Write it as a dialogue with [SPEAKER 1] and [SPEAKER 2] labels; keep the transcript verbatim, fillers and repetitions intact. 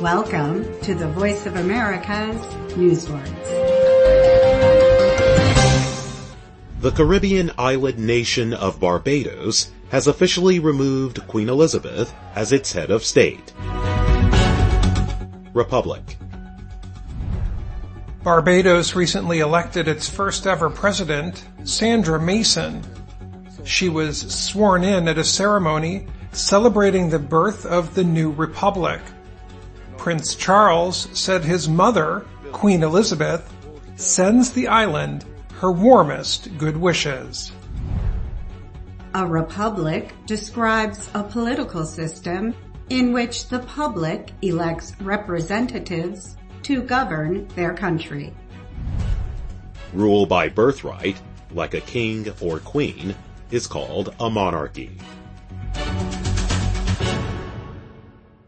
[SPEAKER 1] Welcome to the Voice of America's Newswords.
[SPEAKER 2] The Caribbean island nation of Barbados has officially removed Queen Elizabeth as its head of state. Republic.
[SPEAKER 3] Barbados recently elected its first ever president, Sandra Mason. She was sworn in at a ceremony celebrating the birth of the new republic. Prince Charles said his mother, Queen Elizabeth, sends the island her warmest good wishes.
[SPEAKER 1] A republic describes a political system in which the public elects representatives to govern their country.
[SPEAKER 2] Rule by birthright, like a king or queen, is called a monarchy.